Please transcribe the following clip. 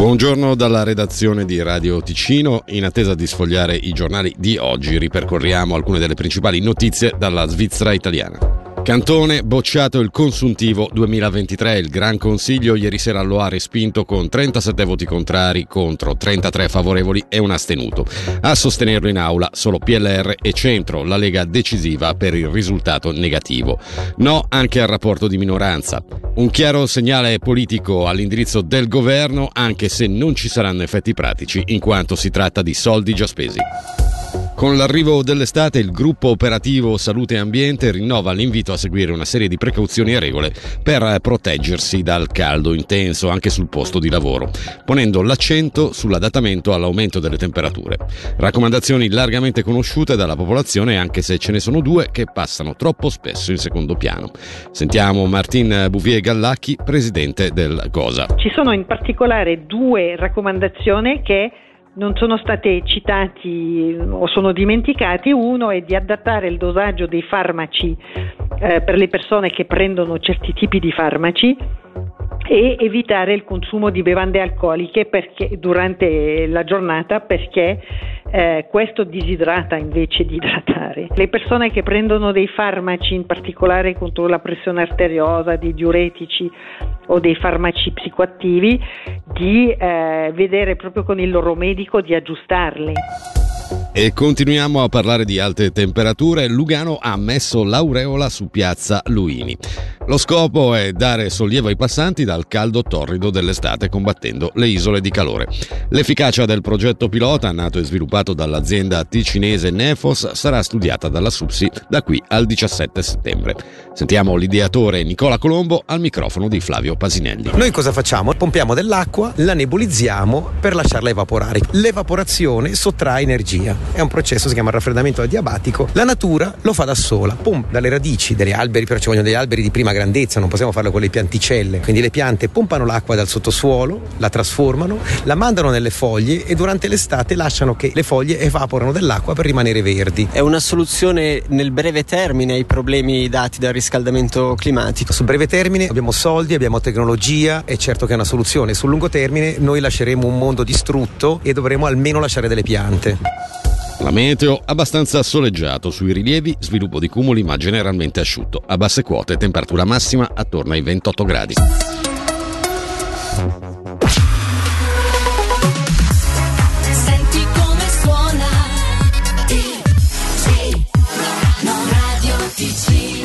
Buongiorno dalla redazione di Radio Ticino. In attesa di sfogliare i giornali di oggi, ripercorriamo alcune delle principali notizie dalla Svizzera italiana. Cantone, bocciato il consuntivo 2023. Il Gran Consiglio ieri sera lo ha respinto con 37 voti contrari contro 33 favorevoli e un astenuto. A sostenerlo in aula solo PLR e Centro, la Lega decisiva per il risultato negativo. No anche al rapporto di minoranza. Un chiaro segnale politico all'indirizzo del governo, anche se non ci saranno effetti pratici, in quanto si tratta di soldi già spesi. Con l'arrivo dell'estate, il gruppo operativo Salute e Ambiente rinnova l'invito a seguire una serie di precauzioni e regole per proteggersi dal caldo intenso anche sul posto di lavoro, ponendo l'accento sull'adattamento all'aumento delle temperature. Raccomandazioni largamente conosciute dalla popolazione, anche se ce ne sono due che passano troppo spesso in secondo piano. Sentiamo Martin Bouvier-Gallacchi, presidente del GOSA. Ci sono in particolare due raccomandazioni che non sono state citati o sono dimenticati. Uno è di adattare il dosaggio dei farmaci per le persone che prendono certi tipi di farmaci e evitare il consumo di bevande alcoliche durante la giornata, perché questo disidrata invece di idratare. Le persone che prendono dei farmaci, in particolare contro la pressione arteriosa, dei diuretici o dei farmaci psicoattivi, di vedere proprio con il loro medico di aggiustarli. E continuiamo a parlare di alte temperature. Lugano ha messo l'aureola su piazza Luini. Lo scopo è dare sollievo ai passanti dal caldo torrido dell'estate, combattendo le isole di calore. L'efficacia del progetto pilota, nato e sviluppato dall'azienda ticinese Nefos, sarà studiata dalla SUPSI da qui al 17 settembre. Sentiamo l'ideatore Nicola Colombo al microfono di Flavio Pasinelli. Noi cosa facciamo? Pompiamo dell'acqua, la nebulizziamo per lasciarla evaporare. L'evaporazione sottrae energia. È un processo, si chiama raffreddamento adiabatico. La natura lo fa da sola, dalle radici degli alberi, però ci vogliono degli alberi di prima grandezza, non possiamo farlo con le pianticelle. Quindi le piante pompano l'acqua dal sottosuolo, la trasformano, la mandano nelle foglie e durante l'estate lasciano che le foglie evaporano dell'acqua per rimanere verdi. È una soluzione nel breve termine ai problemi dati dal riscaldamento climatico? Sul breve termine abbiamo soldi, abbiamo tecnologia, è certo che è una soluzione. Sul lungo termine noi lasceremo un mondo distrutto e dovremo almeno lasciare delle piante. La meteo abbastanza soleggiato, sui rilievi sviluppo di cumuli ma generalmente asciutto, a basse quote temperatura massima attorno ai 28 gradi.